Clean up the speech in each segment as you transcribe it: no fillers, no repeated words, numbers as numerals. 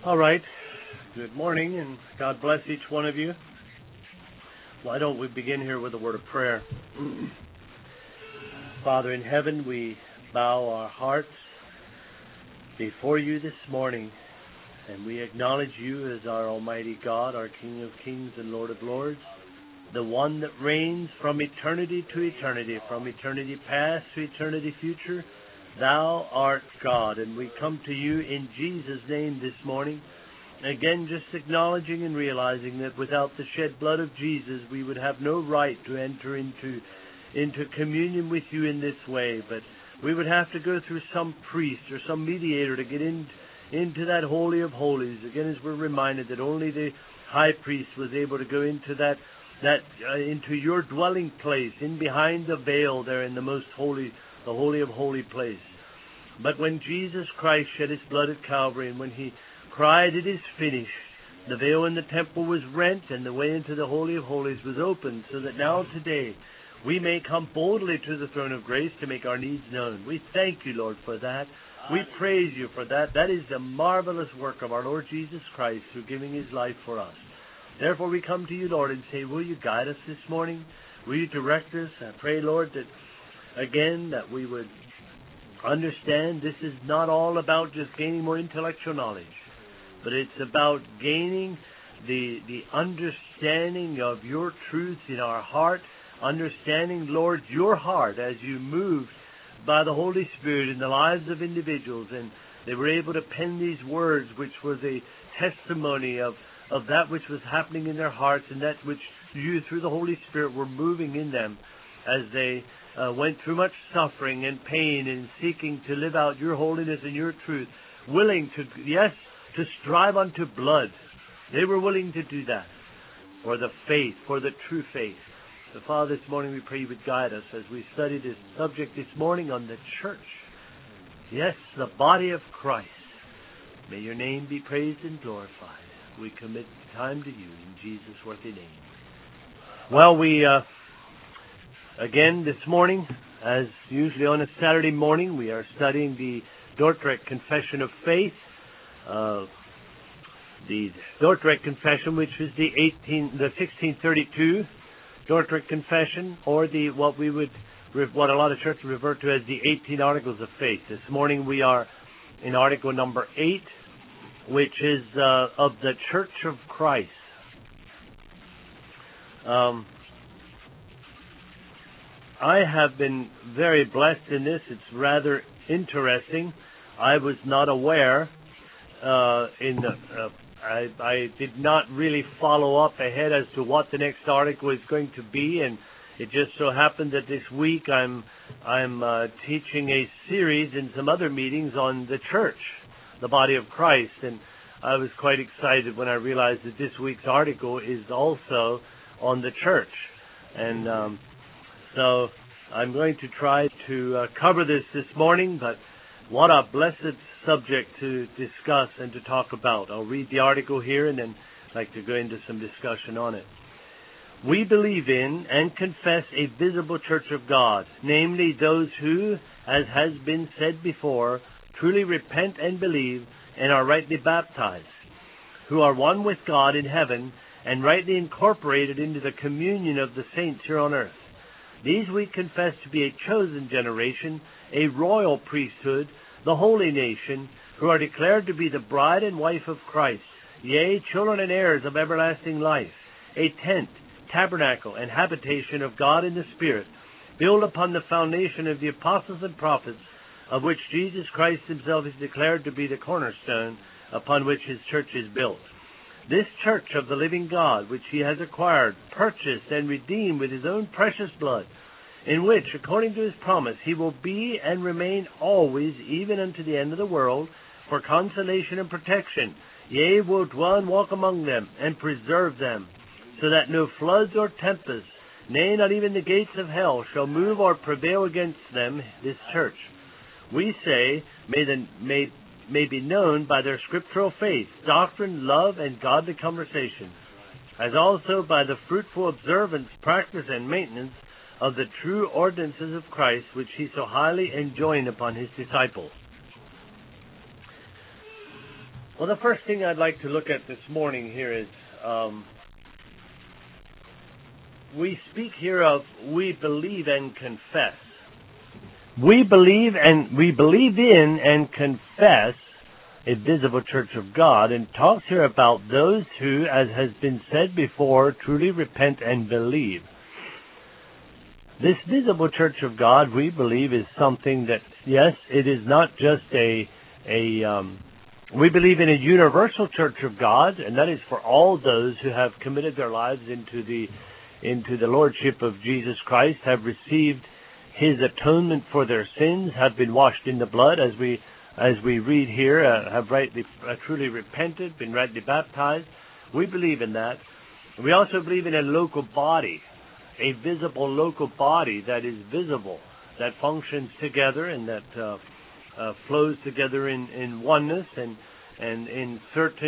All right. Good morning, and God bless each one of you. Why don't we begin here with a word of prayer? Father in heaven, we bow our hearts before you this morning, and we acknowledge you as our Almighty God, our King of kings and Lord of lords, the one that reigns from eternity to eternity, from eternity past to eternity future. Thou art God, and we come to you in Jesus' name this morning. Again, just acknowledging and realizing that without the shed blood of Jesus, we would have no right to enter into communion with you in this way. But we would have to go through some priest or some mediator to get into that Holy of Holies. Again, as we're reminded that only the high priest was able to go into into your dwelling place, in behind the veil there in the most holy, the Holy of Holy place. But when Jesus Christ shed his blood at Calvary, and when he cried, "It is finished," the veil in the temple was rent, and the way into the Holy of Holies was opened, so that now today we may come boldly to the throne of grace to make our needs known. We thank you, Lord, for that. We praise you for that. That is the marvelous work of our Lord Jesus Christ, through giving his life for us. Therefore we come to you, Lord, and say, will you guide us this morning? Will you direct us? I pray, Lord, that again, that we would understand this is not all about just gaining more intellectual knowledge, but it's about gaining the understanding of your truth in our heart, understanding, Lord, your heart as you moved by the Holy Spirit in the lives of individuals, and they were able to pen these words, which was a testimony of that which was happening in their hearts, and that which you, through the Holy Spirit, were moving in them as they went through much suffering and pain and seeking to live out your holiness and your truth, willing to, yes, to strive unto blood. They were willing to do that for the faith, for the true faith. So, Father, this morning we pray you would guide us as we study this subject this morning on the church. Yes, the body of Christ. May your name be praised and glorified. We commit time to you in Jesus' worthy name. Well, we, again, this morning, as usually on a Saturday morning, we are studying the Dordrecht Confession of Faith. The Dordrecht Confession, which is the 1632 Dordrecht Confession, or what a lot of churches refer to as the 18 Articles of Faith. This morning we are in Article number 8, which is of the Church of Christ. I have been very blessed in this. It's rather interesting. I was not aware I did not really follow up ahead as to what the next article is going to be, and it just so happened that this week I'm teaching a series in some other meetings on the church, the body of Christ, and I was quite excited when I realized that this week's article is also on the church. And so I'm going to try to cover this morning, but what a blessed subject to discuss and to talk about. I'll read the article here and then I'd like to go into some discussion on it. We believe in and confess a visible church of God, namely those who, as has been said before, truly repent and believe and are rightly baptized, who are one with God in heaven and rightly incorporated into the communion of the saints here on earth. These we confess to be a chosen generation, a royal priesthood, the holy nation, who are declared to be the bride and wife of Christ, yea, children and heirs of everlasting life, a tent, tabernacle, and habitation of God in the Spirit, built upon the foundation of the apostles and prophets, of which Jesus Christ himself is declared to be the cornerstone, upon which his church is built. This church of the living God, which he has acquired, purchased, and redeemed with his own precious blood, in which, according to his promise, he will be and remain always, even unto the end of the world, for consolation and protection, yea, will dwell and walk among them, and preserve them, so that no floods or tempests, nay, not even the gates of hell, shall move or prevail against them, this church. We say, may be known by their scriptural faith, doctrine, love, and godly conversation, as also by the fruitful observance, practice, and maintenance of the true ordinances of Christ, which he so highly enjoined upon his disciples. Well, the first thing I'd like to look at this morning here is we speak here of we believe and confess. We believe in and confess a visible church of God, and talks here about those who, as has been said before, truly repent and believe. This visible church of God, we believe, is something that, yes, it is not just we believe in a universal church of God, and that is for all those who have committed their lives into the Lordship of Jesus Christ, have received His atonement for their sins, have been washed in the blood, as we read here, have truly repented, been rightly baptized. We believe in that. We also believe in a local body, a visible local body that is visible, that functions together and that flows together in oneness and in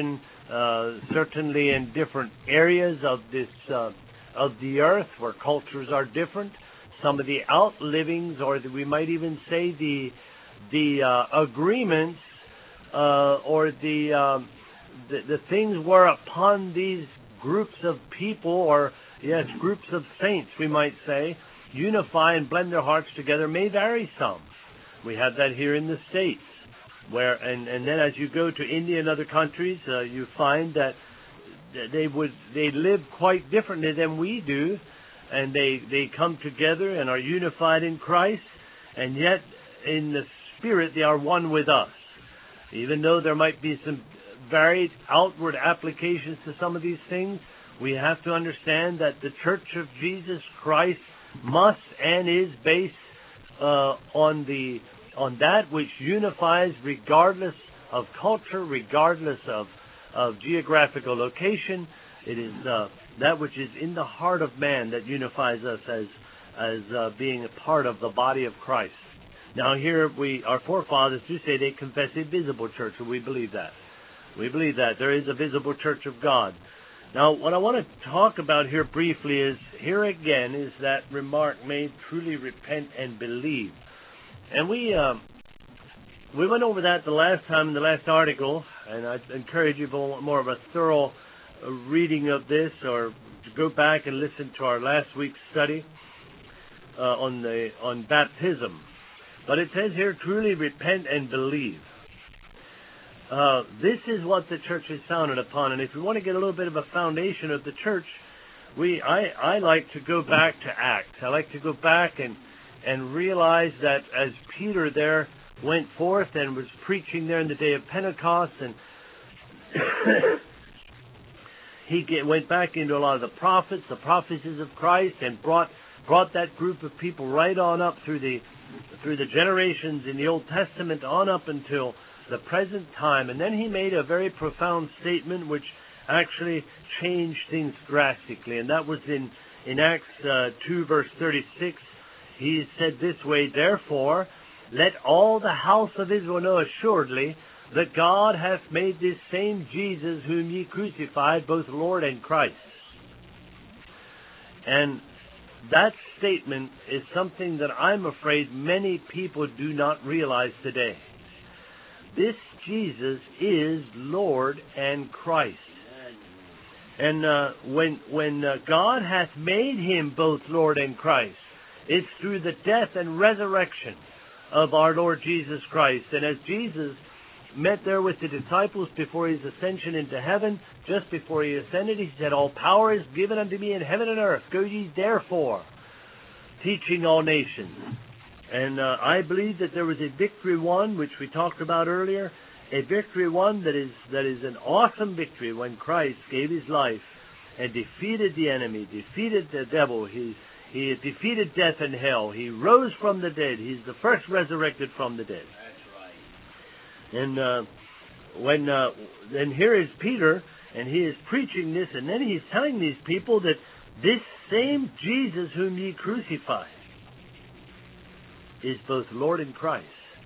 certainly in different areas of this of the earth where cultures are different. Some of the outlivings, or we might even say the agreements or the things whereupon these groups of people, or yes, groups of saints, we might say, unify and blend their hearts together may vary some. We have that here in the States, where and then as you go to India and other countries, you find that they live quite differently than we do, and they come together and are unified in Christ, and yet in the Spirit they are one with us. Even though there might be some varied outward applications to some of these things, we have to understand that the Church of Jesus Christ must and is based on that which unifies regardless of culture, regardless of geographical location. It is that which is in the heart of man that unifies us as being a part of the body of Christ. Now here our forefathers do say they confess a visible church, and we believe that. We believe that there is a visible church of God. Now, what I want to talk about here briefly is, here again, is that remark made, truly repent and believe. And we went over that the last time in the last article, and I encourage you for more of a thorough reading of this, or to go back and listen to our last week's study on baptism. But it says here, truly repent and believe. This is what the church is founded upon, and if we want to get a little bit of a foundation of the church, I like to go back to Acts. I like to go back and realize that as Peter there went forth and was preaching there in the day of Pentecost, and he went back into a lot of the prophets, the prophecies of Christ, and brought that group of people right on up through the generations in the Old Testament on up until the present time. And then he made a very profound statement which actually changed things drastically, and that was in Acts 2 verse 36. He said this way, therefore, let all the house of Israel know assuredly that God hath made this same Jesus whom ye crucified both Lord and Christ. And that statement is something that I'm afraid many people do not realize today. This Jesus is Lord and Christ. And when God hath made him both Lord and Christ, it's through the death and resurrection of our Lord Jesus Christ. And as Jesus met there with the disciples before his ascension into heaven, just before he ascended, he said, all power is given unto me in heaven and earth. Go ye therefore, teaching all nations. And I believe that there was a victory won, which we talked about earlier, a victory won that is an awesome victory when Christ gave his life and defeated the enemy, defeated the devil. He defeated death and hell. He rose from the dead. He's the first resurrected from the dead. That's right. And here is Peter, and he is preaching this, and then he's telling these people that this same Jesus whom ye crucified is both Lord and Christ.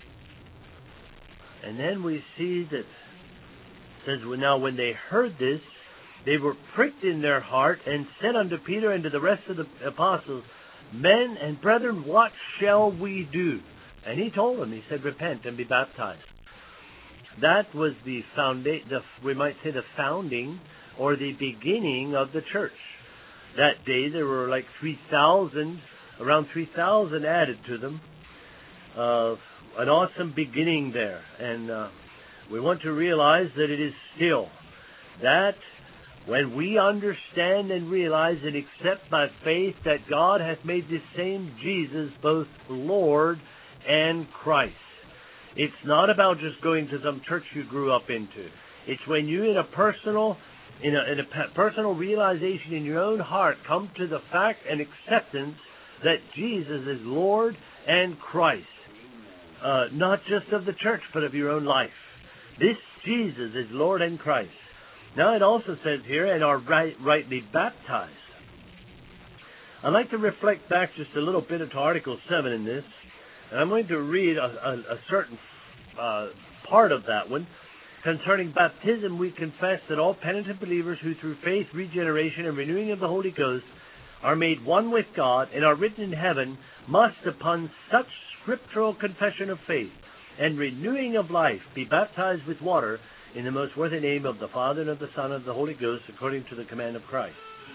And then we see that it says, now when they heard this, they were pricked in their heart, and said unto Peter and to the rest of the apostles, men and brethren, what shall we do? And he told them, he said, repent and be baptized. That was we might say the founding or the beginning of the church. That day there were like around 3,000 added to them. An awesome beginning there. And we want to realize that it is still that when we understand and realize and accept by faith that God hath made this same Jesus both Lord and Christ. It's not about just going to some church you grew up into. It's when you in a personal realization in your own heart come to the fact and acceptance that Jesus is Lord and Christ. Not just of the church, but of your own life. This Jesus is Lord and Christ. Now it also says here, and are rightly baptized. I'd like to reflect back just a little bit to Article 7 in this. And I'm going to read a certain part of that one. Concerning baptism, we confess that all penitent believers who through faith, regeneration, and renewing of the Holy Ghost are made one with God and are written in heaven must, upon such scriptural confession of faith and renewing of life, be baptized with water in the most worthy name of the Father and of the Son and of the Holy Ghost, according to the command of Christ.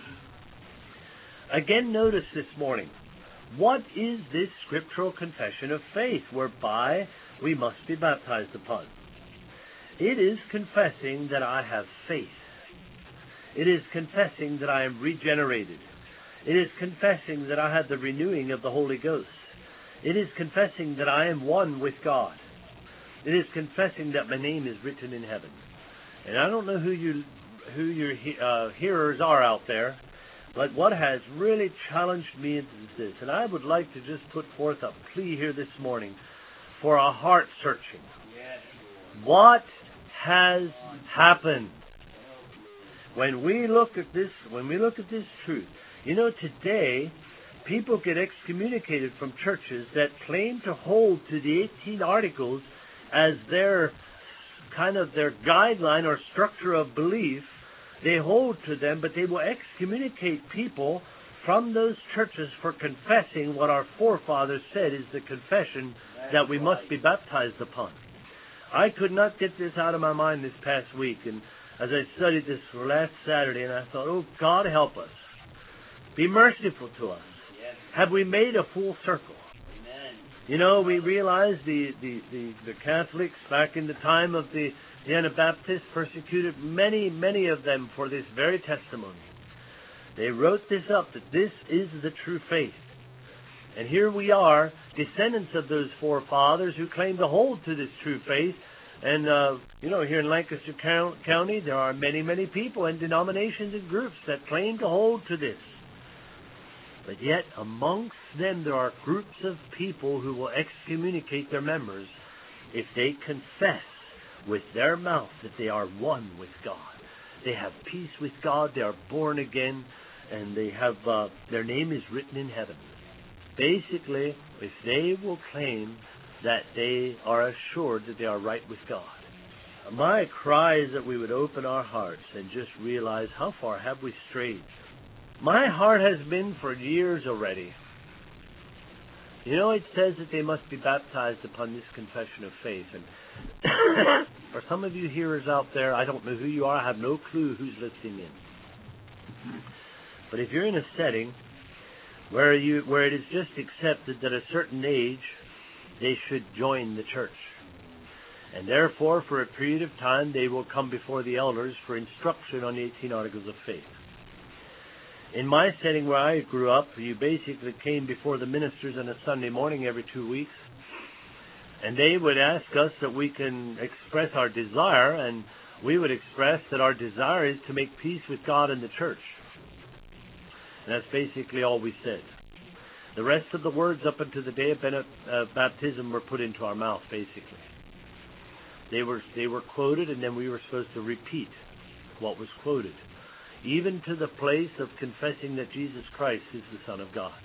Again, notice this morning, what is this scriptural confession of faith whereby we must be baptized upon? It is confessing that I have faith. It is confessing that I am regenerated. It is confessing that I have the renewing of the Holy Ghost. It is confessing that I am one with God. It is confessing that my name is written in heaven. And I don't know who your hearers are out there, but what has really challenged me is this. And I would like to just put forth a plea here this morning for a heart searching. What has happened? When we look at this truth, you know, today people get excommunicated from churches that claim to hold to the 18 Articles as their kind of their guideline or structure of belief. They hold to them, but they will excommunicate people from those churches for confessing what our forefathers said is the confession that we must be baptized upon. I could not get this out of my mind this past week, and as I studied this last Saturday, and I thought, oh, God help us. Be merciful to us. Have we made a full circle? You know, we realize the Catholics back in the time of the Anabaptists persecuted many of them for this very testimony. They wrote this up, that this is the true faith. And here we are, descendants of those forefathers who claim to hold to this true faith. And, you know, here in Lancaster County, there are many people and denominations and groups that claim to hold to this. But yet, amongst them, there are groups of people who will excommunicate their members if they confess with their mouth that they are one with God. They have peace with God, they are born again, and they have their name is written in heaven. Basically, if they will claim that they are assured that they are right with God. My cry is that we would open our hearts and just realize how far have we strayed. My heart has been for years already. You know, it says that they must be baptized upon this confession of faith. And for some of you hearers out there, I don't know who you are. I have no clue who's listening in. But if you're in a setting where it is just accepted that at a certain age they should join the church, and therefore for a period of time they will come before the elders for instruction on the 18 Articles of Faith. In my setting where I grew up, you basically came before the ministers on a Sunday morning every 2 weeks, and they would ask us that we can express our desire, and we would express that our desire is to make peace with God and the church. And that's basically all we said. The rest of the words up until the day of baptism were put into our mouth, basically. They were quoted, and then we were supposed to repeat what was quoted, even to the place of confessing that Jesus Christ is the Son of God.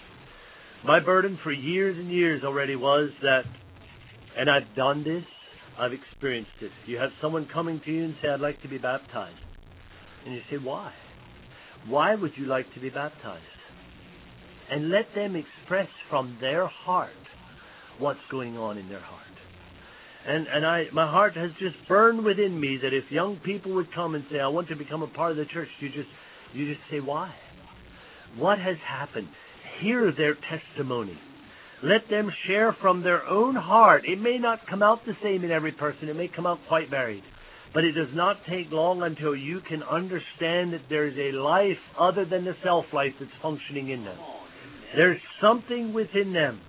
My burden for years and years already was that, and I've done this, I've experienced it. You have someone coming to you and say, I'd like to be baptized. And you say, why? Why would you like to be baptized? And let them express from their heart what's going on in their heart. My heart has just burned within me that if young people would come and say, I want to become a part of the church, you just say, why? What has happened? Hear their testimony. Let them share from their own heart. It may not come out the same in every person. It may come out quite varied. But it does not take long until you can understand that there is a life other than the self-life that's functioning in them. There's something within them.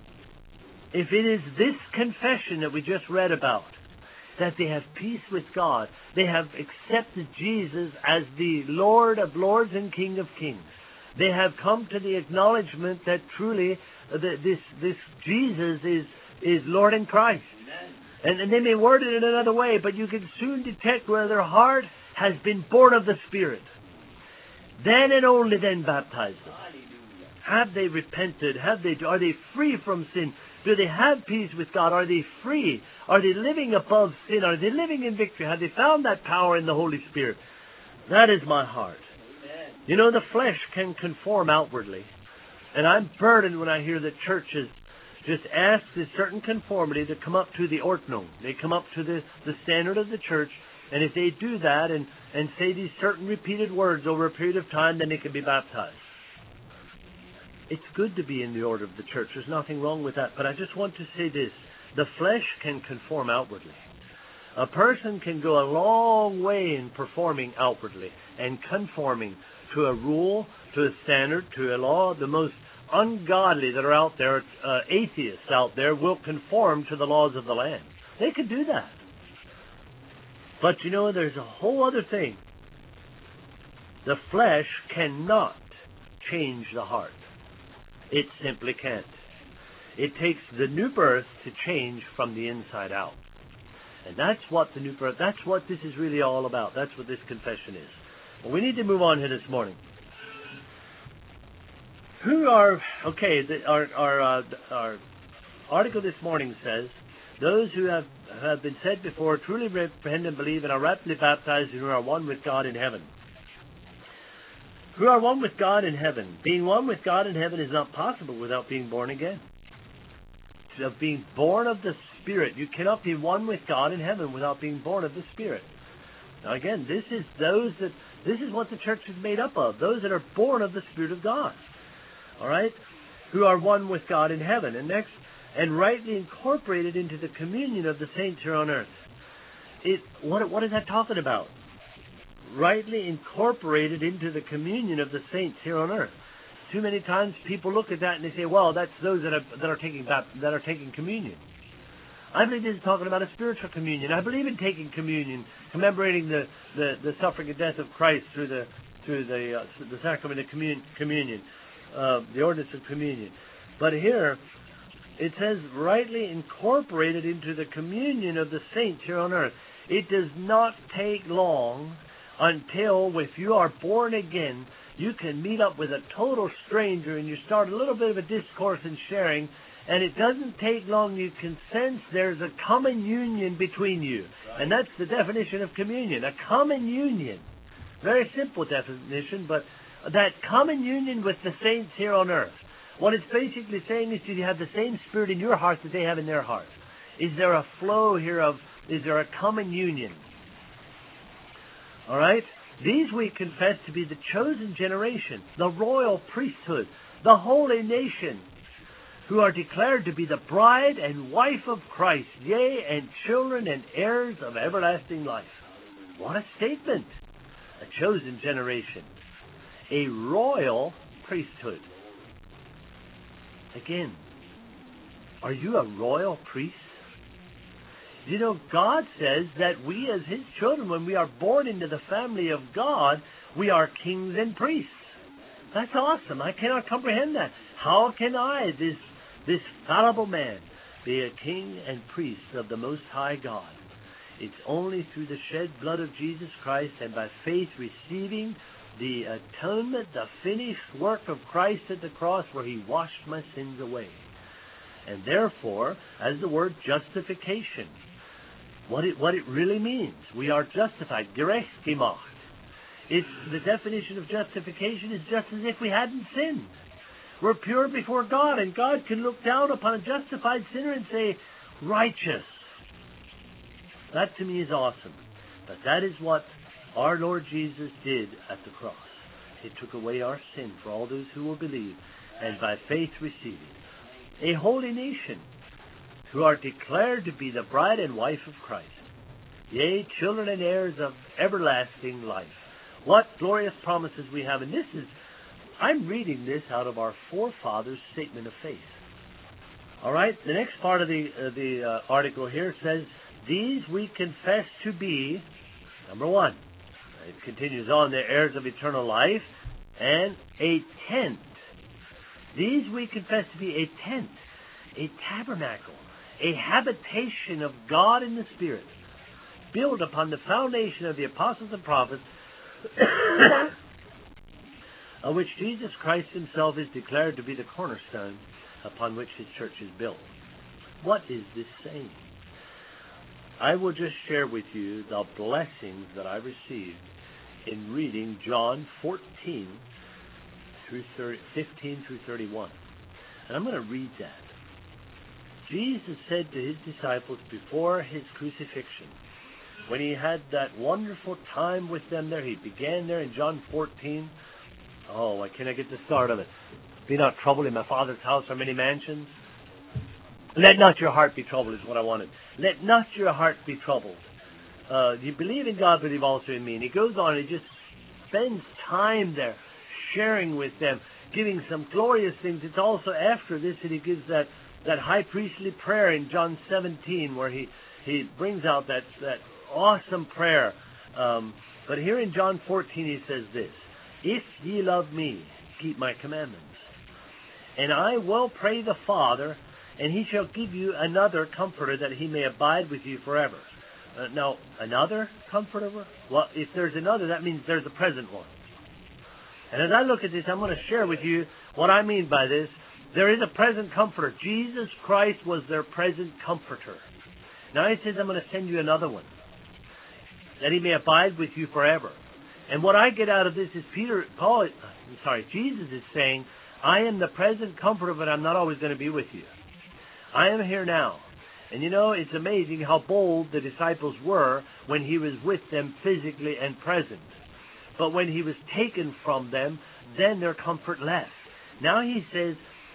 If it is this confession that we just read about, that they have peace with God, they have accepted Jesus as the Lord of lords and King of kings. They have come to the acknowledgement that truly this Jesus is Lord and Christ. And they may word it in another way, but you can soon detect where their heart has been born of the Spirit. Then and only then baptize them. Have they repented? Are they free from sin? Do they have peace with God? Are they free? Are they living above sin? Are they living in victory? Have they found that power in the Holy Spirit? That is my heart. You know, the flesh can conform outwardly. And I'm burdened when I hear that churches just ask this certain conformity to come up to the ordnung. They come up to the standard of the church, and if they do that and say these certain repeated words over a period of time, then they can be baptized. It's good to be in the order of the church. There's nothing wrong with that. But I just want to say this. The flesh can conform outwardly. A person can go a long way in performing outwardly and conforming to a rule, to a standard, to a law. The most ungodly that are out there, atheists out there, will conform to the laws of the land. They can do that. But you know, there's a whole other thing. The flesh cannot change the heart. It simply can't. It takes the new birth to change from the inside out. And that's what the new birth, that's what this is really all about. That's what this confession is. Well, we need to move on here this morning. Our article this morning says, those who have been said before truly repent and believe and are rapidly baptized and who are one with God in heaven. Who are one with God in heaven. Being one with God in heaven is not possible without being born again. Of being born of the Spirit. You cannot be one with God in heaven without being born of the Spirit. Now again, this is what the church is made up of. Those that are born of the Spirit of God. All right? Who are one with God in heaven. And next, and rightly incorporated into the communion of the saints here on earth. What is that talking about? Rightly incorporated into the communion of the saints here on earth. Too many times people look at that and they say, well, that's those that are taking communion. I believe this is talking about a spiritual communion. I believe in taking communion, commemorating the suffering and death of Christ through the sacrament of communion, the ordinance of communion. But here it says rightly incorporated into the communion of the saints here on earth. It does not take long until, if you are born again, you can meet up with a total stranger and you start a little bit of a discourse and sharing, and it doesn't take long. You can sense there's a common union between you. Right. And that's the definition of communion, a common union. Very simple definition, but that common union with the saints here on earth. What it's basically saying is, do you have the same spirit in your heart that they have in their heart? Is there a flow here is there a common union? All right? These we confess to be the chosen generation, the royal priesthood, the holy nation, who are declared to be the bride and wife of Christ, yea, and children and heirs of everlasting life. What a statement! A chosen generation, a royal priesthood. Again, are you a royal priest? You know, God says that we as His children, when we are born into the family of God, we are kings and priests. That's awesome. I cannot comprehend that. How can I, this fallible man, be a king and priest of the Most High God? It's only through the shed blood of Jesus Christ and by faith receiving the atonement, the finished work of Christ at the cross where He washed my sins away. And therefore, as the word justification, what it really means, we are justified, gerecht gemacht. It's the definition of justification is just as if we hadn't sinned. We're pure before God, and God can look down upon a justified sinner and say, righteous. That to me is awesome. But that is what our Lord Jesus did at the cross. He took away our sin for all those who will believe and by faith receive it. A holy nation who are declared to be the bride and wife of Christ. Yea, children and heirs of everlasting life. What glorious promises we have. And I'm reading this out of our forefathers' statement of faith. All right, the next part of the article here says, these we confess to be, number one, it continues on, the heirs of eternal life, and a tent. These we confess to be a tent, a tabernacle, a habitation of God in the Spirit, built upon the foundation of the apostles and prophets, of which Jesus Christ himself is declared to be the cornerstone upon which his church is built. What is this saying? I will just share with you the blessings that I received in reading John 15 through 31. And I'm going to read that. Jesus said to his disciples before his crucifixion, when he had that wonderful time with them there, he began there in John 14. Oh, why can't I get the start of it? Be not troubled, in my Father's house are many mansions. Let not your heart be troubled is what I wanted. Let not your heart be troubled. You believe in God, believe also in me. And he goes on and he just spends time there sharing with them, giving some glorious things. It's also after this that he gives that high priestly prayer in John 17 where he brings out that awesome prayer. But here in John 14 he says this, if ye love me, keep my commandments. And I will pray the Father, and he shall give you another comforter that he may abide with you forever. Now, another comforter? Well, if there's another, that means there's a present one. And as I look at this, I'm going to share with you what I mean by this. There is a present comforter. Jesus Christ was their present comforter. Now he says, I'm going to send you another one, that he may abide with you forever. And what I get out of this is Jesus is saying, I am the present comforter, but I'm not always going to be with you. I am here now. And you know, it's amazing how bold the disciples were when he was with them physically and present. But when he was taken from them, then their comfort left. Now he says,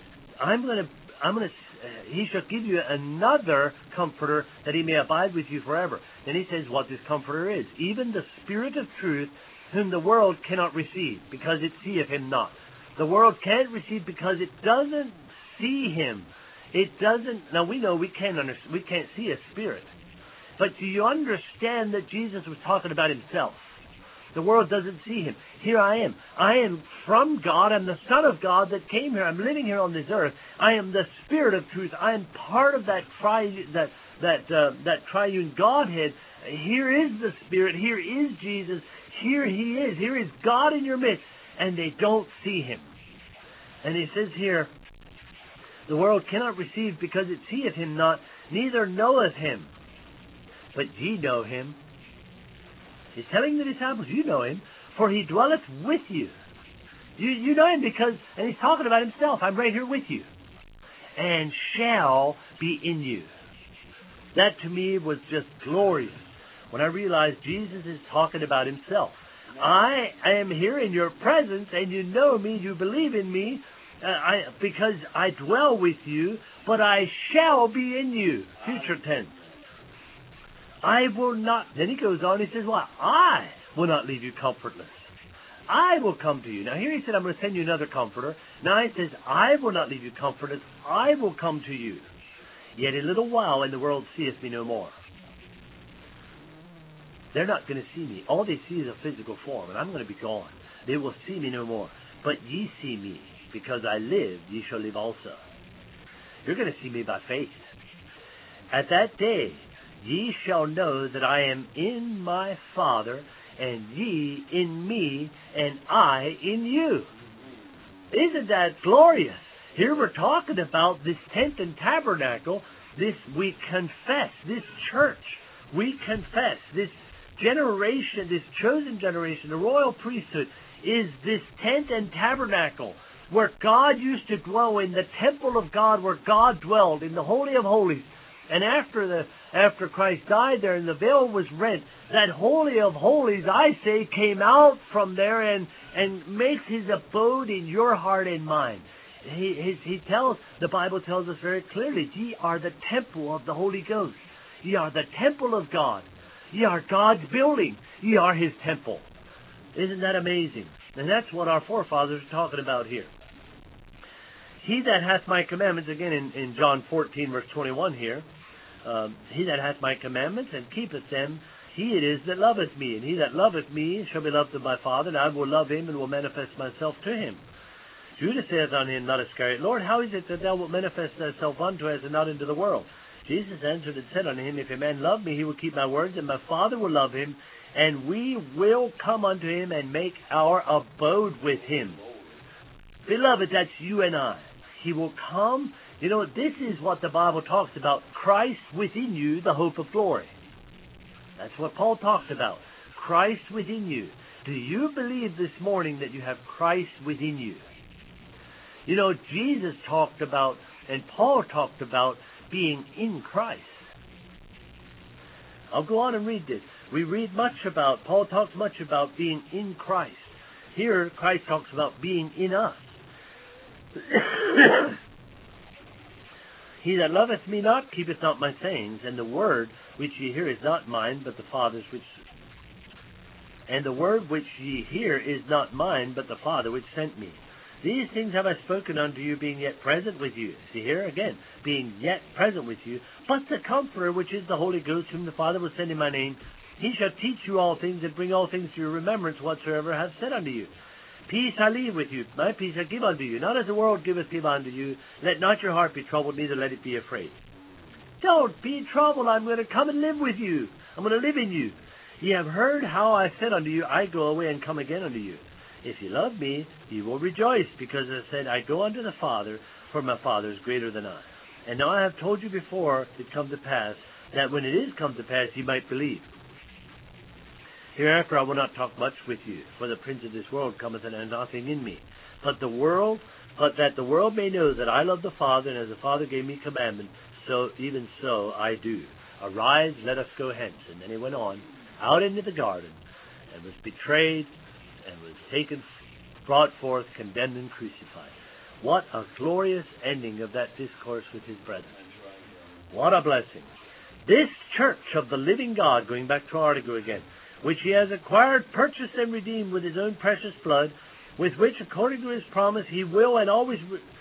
he shall give you another comforter that he may abide with you forever. Then he says what this comforter is. Even the Spirit of truth, whom the world cannot receive, because it seeth him not. The world can't receive because it doesn't see him. It doesn't. Now we know we can't see a spirit. But do you understand that Jesus was talking about himself? The world doesn't see him. Here I am. I am from God. I'm the Son of God that came here. I'm living here on this earth. I am the Spirit of truth. I am part of that triune Godhead. Here is the Spirit. Here is Jesus. Here he is. Here is God in your midst. And they don't see him. And he says here, the world cannot receive because it seeth him not, neither knoweth him. But ye know him. He's telling the disciples, you know him, for he dwelleth with you. You know him because, and he's talking about himself, I'm right here with you. And shall be in you. That to me was just glorious when I realized Jesus is talking about himself. I am here in your presence, and you know me, you believe in me, because I dwell with you, but I shall be in you. Future tense. I will not. Then he goes on, he says, well, I will not leave you comfortless. I will come to you. Now here he said, I'm going to send you another comforter. Now he says, I will not leave you comfortless. I will come to you. Yet a little while, and the world seeth me no more. They're not going to see me. All they see is a physical form, and I'm going to be gone. They will see me no more. But ye see me, because I live, ye shall live also. You're going to see me by faith. At that day, ye shall know that I am in my Father, and ye in me, and I in you. Isn't that glorious? Here we're talking about this tent and tabernacle. This we confess, this church. We confess this generation, this chosen generation, the royal priesthood, is this tent and tabernacle where God used to dwell in, the temple of God where God dwelled, in the Holy of Holies. And after Christ died there and the veil was rent, that Holy of Holies, I say, came out from there and makes his abode in your heart and mind. The Bible tells us very clearly, ye are the temple of the Holy Ghost. Ye are the temple of God. Ye are God's building. Ye are his temple. Isn't that amazing? And that's what our forefathers are talking about here. He that hath my commandments, again in John 14, verse 21 here, he that hath my commandments and keepeth them, he it is that loveth me. And he that loveth me shall be loved of my Father, and I will love him and will manifest myself to him. Judas saith unto him, not Iscariot, Lord, how is it that thou wilt manifest thyself unto us and not into the world? Jesus answered and said unto him, if a man love me, he will keep my words, and my Father will love him, and we will come unto him and make our abode with him. Beloved, that's you and I. He will come. You know, this is what the Bible talks about. Christ within you, the hope of glory. That's what Paul talks about. Christ within you. Do you believe this morning that you have Christ within you? You know, Jesus talked about, and Paul talked about, being in Christ. I'll go on and read this. Paul talks much about being in Christ. Here, Christ talks about being in us. He that loveth me not keepeth not my sayings, and the word which ye hear is not mine, but the Father's which... And the word which ye hear is not mine, but the Father which sent me. These things have I spoken unto you, being yet present with you. See here again, being yet present with you. But the Comforter, which is the Holy Ghost, whom the Father will send in my name, he shall teach you all things, and bring all things to your remembrance whatsoever I have said unto you. Peace I leave with you, my peace I give unto you. Not as the world giveth give unto you. Let not your heart be troubled, neither let it be afraid. Don't be troubled. I'm going to come and live with you. I'm going to live in you. Ye have heard how I said unto you, I go away and come again unto you. If ye love me, ye will rejoice, because I said, I go unto the Father, for my Father is greater than I. And now I have told you before it come to pass, that when it is come to pass, ye might believe. Hereafter I will not talk much with you, for the prince of this world cometh and hath nothing in me. But that the world may know that I love the Father, and as the Father gave me commandment, so even so I do. Arise, let us go hence. And then he went on, out into the garden, and was betrayed, and was brought forth, condemned, and crucified. What a glorious ending of that discourse with his brethren. What a blessing. This church of the living God, going back to our article again, which he has acquired, purchased, and redeemed with his own precious blood, with which, according to his promise, he will and always...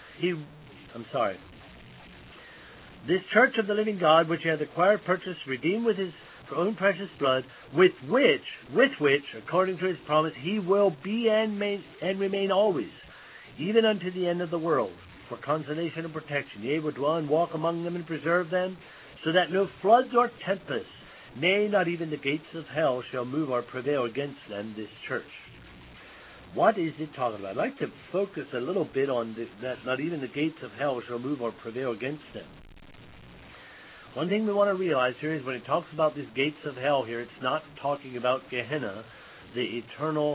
This church of the living God, which he has acquired, purchased, redeemed with his own precious blood, with which, according to his promise, he will be and remain always, even unto the end of the world, for consolation and protection, yea, will dwell and walk among them and preserve them, so that no floods or tempests, nay, not even the gates of hell shall move or prevail against them, this church. What is it talking about? I'd like to focus a little bit on that not even the gates of hell shall move or prevail against them. One thing we want to realize here is when it talks about these gates of hell here, it's not talking about Gehenna, the eternal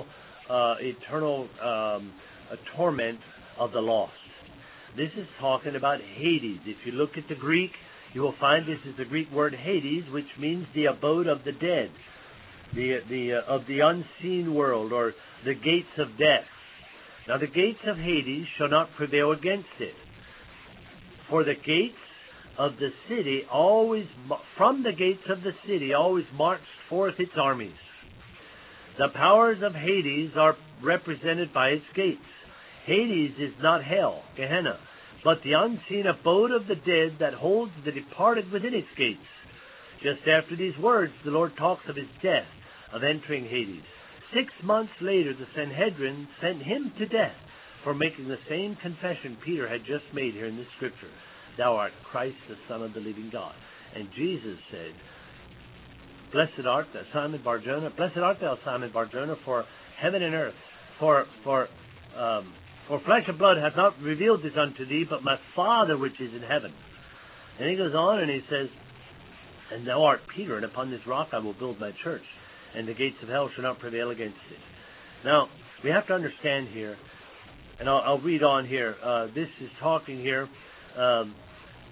torment of the lost. This is talking about Hades. If you look at the Greek, you will find this is the Greek word Hades, which means the abode of the dead, of the unseen world, or the gates of death. Now the gates of Hades shall not prevail against it. For the gates of the city from the gates of the city always marched forth its armies. The powers of Hades are represented by its gates. Hades is not hell, Gehenna, but the unseen abode of the dead that holds the departed within its gates. Just after these words, the Lord talks of his death, of entering Hades. 6 months later, the Sanhedrin sent him to death for making the same confession Peter had just made here in this scripture. Thou art Christ, the Son of the living God. And Jesus said, Blessed art thou, Simon Bar-Jonah. Blessed art thou, Simon Bar-Jonah, for heaven and earth, for flesh and blood hath not revealed this unto thee, but my Father which is in heaven. And he goes on and he says, And thou art Peter, and upon this rock I will build my church, and the gates of hell shall not prevail against it. Now, we have to understand here, and I'll read on here. This is talking here.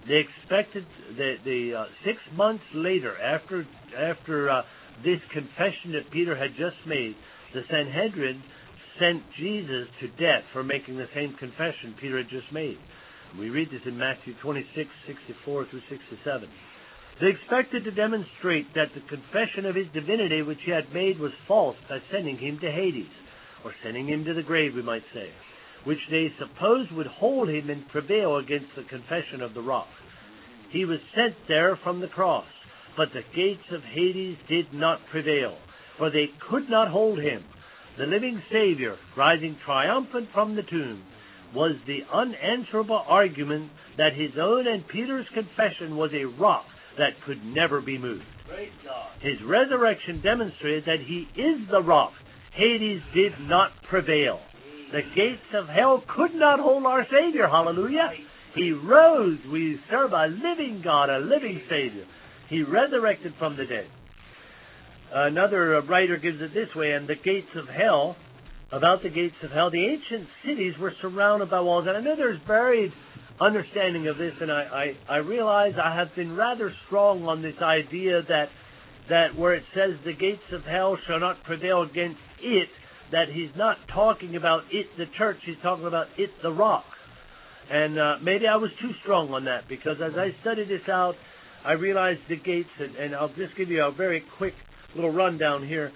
They expected the 6 months later, after this confession that Peter had just made, the Sanhedrin sent Jesus to death for making the same confession Peter had just made. We read this in Matthew 26:64 through 67. They expected to demonstrate that the confession of his divinity which he had made was false by sending him to Hades, or sending him to the grave, we might say, which they supposed would hold him and prevail against the confession of the rock. He was sent there from the cross, but the gates of Hades did not prevail, for they could not hold him. The living Savior, rising triumphant from the tomb, was the unanswerable argument that his own and Peter's confession was a rock that could never be moved. His resurrection demonstrated that he is the rock. Hades did not prevail. The gates of hell could not hold our Savior. Hallelujah. He rose. We serve a living God, a living Savior. He resurrected from the dead. Another writer gives it this way, and the gates of hell, about the gates of hell, the ancient cities were surrounded by walls. And I know there's varied understanding of this, and I realize I have been rather strong on this idea that where it says the gates of hell shall not prevail against it, that he's not talking about it, the church, he's talking about it, the rock. And maybe I was too strong on that, because as I studied this out, I realized the gates, and I'll just give you a very quick little rundown here.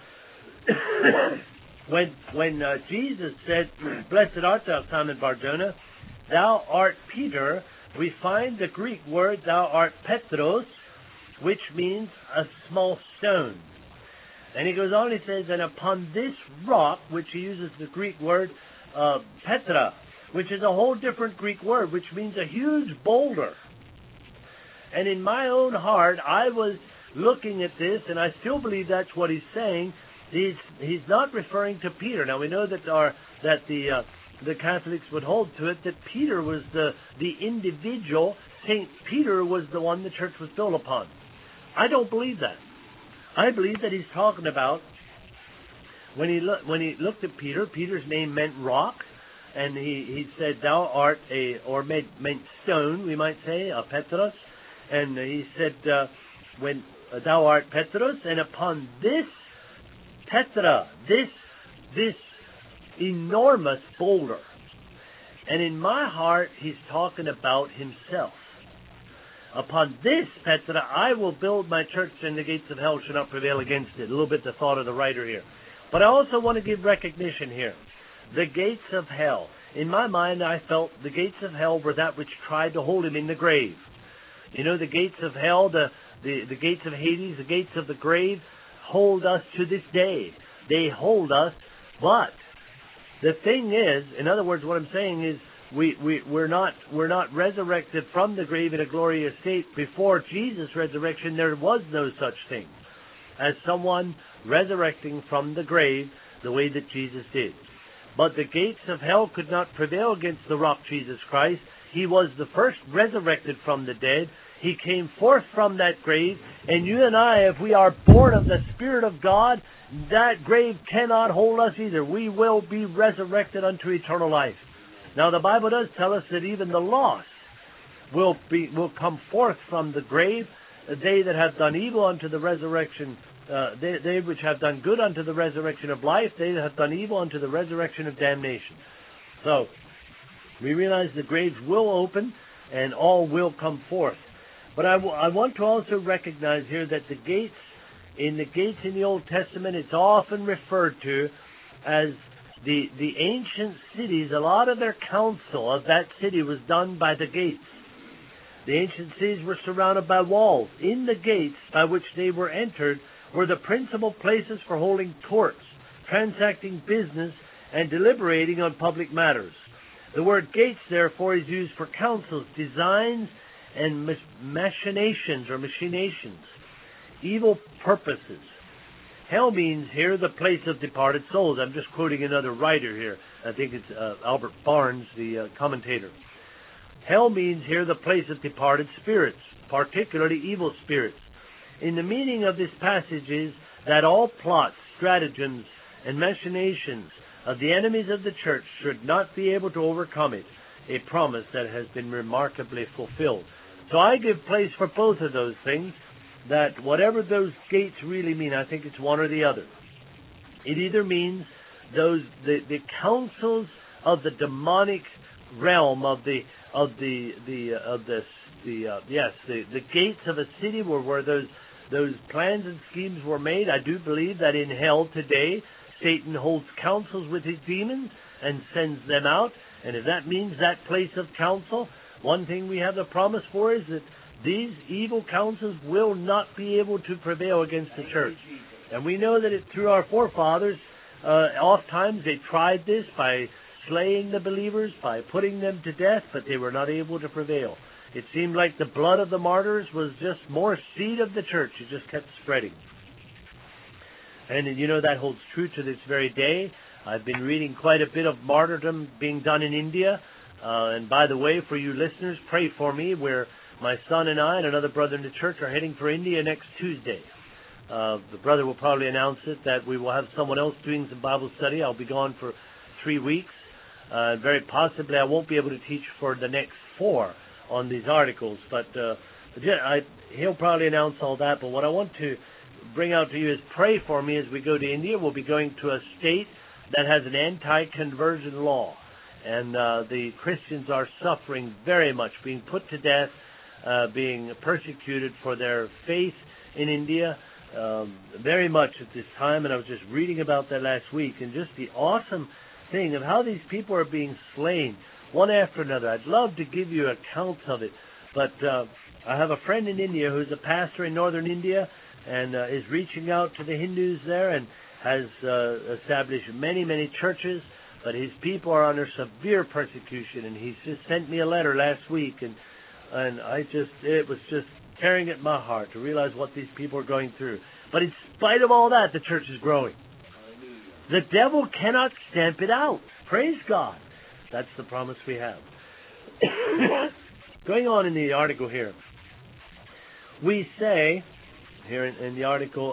When Jesus said, "Blessed art thou, Simon Bar-Jonah, thou art Peter," we find the Greek word, "thou art Petros," which means a small stone. And he goes on, he says, "and upon this rock," which he uses the Greek word Petra, which is a whole different Greek word, which means a huge boulder. And in my own heart, I was looking at this, and I still believe that's what he's saying. He's not referring to Peter. Now we know that the Catholics would hold to it that Peter was the individual. Saint Peter was the one the church was built upon. I don't believe that. I believe that he's talking about when he looked at Peter. Peter's name meant rock, and he said, "Thou art meant stone," we might say, a Petros. And he said, "When thou art Petros, and upon this Petra, this enormous boulder." And in my heart, he's talking about himself. "Upon this Petra, I will build my church, and the gates of hell shall not prevail against it." A little bit the thought of the writer here. But I also want to give recognition here. The gates of hell. In my mind, I felt the gates of hell were that which tried to hold him in the grave. You know, the gates of hell, the gates of Hades, the gates of the grave hold us to this day. They hold us, but the thing is, in other words, what I'm saying is, we're not resurrected from the grave in a glorious state. Before Jesus' resurrection, there was no such thing as someone resurrecting from the grave the way that Jesus did. But the gates of hell could not prevail against the rock, Jesus Christ. He was the first resurrected from the dead. He came forth from that grave, and you and I, if we are born of the Spirit of God, that grave cannot hold us either. We will be resurrected unto eternal life. Now, the Bible does tell us that even the lost will come forth from the grave. They that have done evil unto the resurrection, they which have done good unto the resurrection of life, they that have done evil unto the resurrection of damnation. So, we realize the graves will open and all will come forth. But I want to also recognize here that the gates in the Old Testament, it's often referred to as the ancient cities. A lot of their counsel of that city was done by the gates. The ancient cities were surrounded by walls. In the gates by which they were entered were the principal places for holding courts, transacting business, and deliberating on public matters. The word gates, therefore, is used for counsels, designs, and machinations, evil purposes. Hell means here the place of departed souls. I'm just quoting another writer here. I think it's Albert Barnes, the commentator. Hell means here the place of departed spirits, particularly evil spirits. In the meaning of this passage is that all plots, stratagems, and machinations of the enemies of the church should not be able to overcome it, a promise that has been remarkably fulfilled. So I give place for both of those things, that whatever those gates really mean, I think it's one or the other. It either means the councils of the demonic realm of the gates of a city where those plans and schemes were made. I do believe that in hell today, Satan holds councils with his demons and sends them out. And if that means that place of counsel, one thing we have the promise for is that these evil counsels will not be able to prevail against the church. And we know that through our forefathers, oftentimes they tried this by slaying the believers, by putting them to death, but they were not able to prevail. It seemed like the blood of the martyrs was just more seed of the church. It just kept spreading. And that holds true to this very day. I've been reading quite a bit of martyrdom being done in India. And by the way, for you listeners, pray for me, where my son and I and another brother in the church are heading for India next Tuesday. The brother will probably announce it, that we will have someone else doing some Bible study. I'll be gone for 3 weeks. Very possibly I won't be able to teach for the next 4 on these articles. But he'll probably announce all that. But what I want to bring out to you is pray for me as we go to India. We'll be going to a state that has an anti-conversion law. And the Christians are suffering very much, being put to death, being persecuted for their faith in India, very much at this time. And I was just reading about that last week, and just the awesome thing of how these people are being slain one after another. I'd love to give you accounts of it, but I have a friend in India who's a pastor in northern India, and is reaching out to the Hindus there, and has established many, many churches. But his people are under severe persecution, and he's just sent me a letter last week, and it was just tearing at my heart to realize what these people are going through. But in spite of all that, the church is growing. The devil cannot stamp it out. Praise God. That's the promise we have. Going on in the article here, we say, here in the article,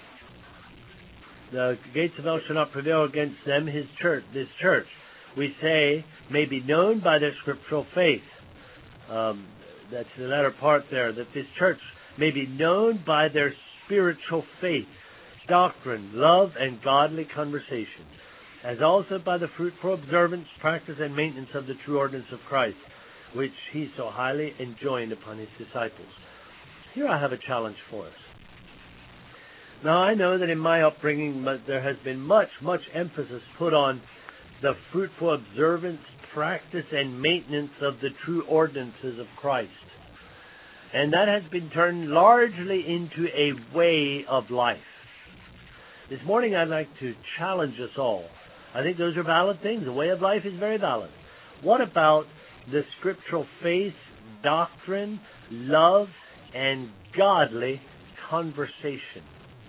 the gates of hell shall not prevail against them, this church, we say, may be known by their scriptural faith. That's the latter part there, that this church may be known by their spiritual faith, doctrine, love, and godly conversation, as also by the fruitful observance, practice, and maintenance of the true ordinance of Christ, which he so highly enjoined upon his disciples. Here I have a challenge for us. Now, I know that in my upbringing there has been much emphasis put on the fruitful observance, practice, and maintenance of the true ordinances of Christ. And that has been turned largely into a way of life. This morning I'd like to challenge us all. I think those are valid things. A way of life is very valid. What about the scriptural faith, doctrine, love, and godly conversation?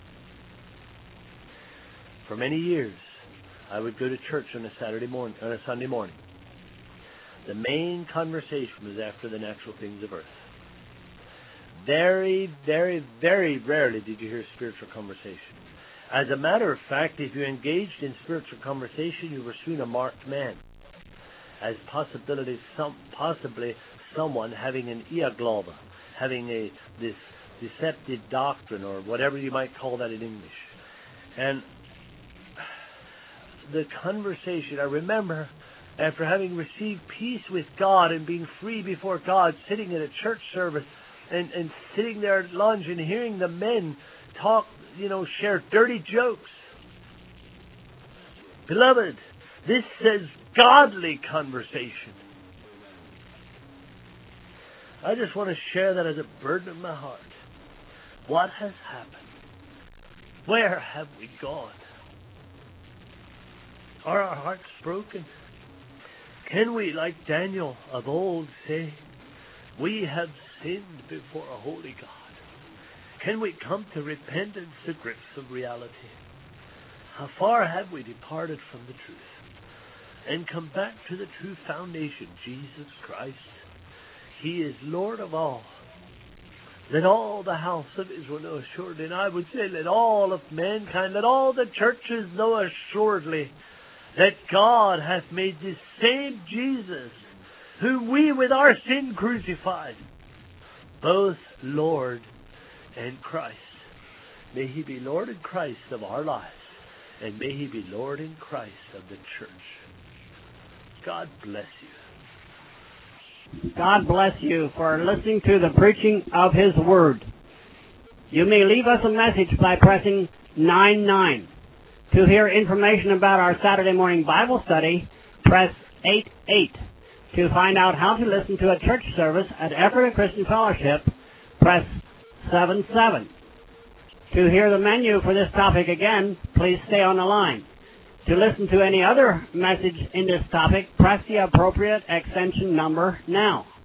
For many years, I would go to church on a Sunday morning. The main conversation was after the natural things of earth. Very, very, very rarely did you hear spiritual conversation. As a matter of fact, if you engaged in spiritual conversation, you were soon a marked man, as possibly someone having an iaglova, having this deceptive doctrine, or whatever you might call that in English. And the conversation, I remember, after having received peace with God and being free before God, sitting in a church service and sitting there at lunch and hearing the men talk, share dirty jokes. Beloved, this says godly conversation. I just want to share that as a burden of my heart. What has happened? Where have we gone? Are our hearts broken? Can we, like Daniel of old, say, we have sinned before a holy God? Can we come to repentance, the grips of reality? How far have we departed from the truth and come back to the true foundation, Jesus Christ? He is Lord of all. Let all the house of Israel know assuredly, and I would say let all of mankind, let all the churches know assuredly, that God hath made this same Jesus, whom we with our sin crucified, both Lord and Christ. May He be Lord and Christ of our lives, and may He be Lord and Christ of the church. God bless you. God bless you for listening to the preaching of His Word. You may leave us a message by pressing 99. To hear information about our Saturday morning Bible study, press 88. To find out how to listen to a church service at Ephrata Christian Fellowship, press 77. To hear the menu for this topic again, please stay on the line. To listen to any other message in this topic, press the appropriate extension number now.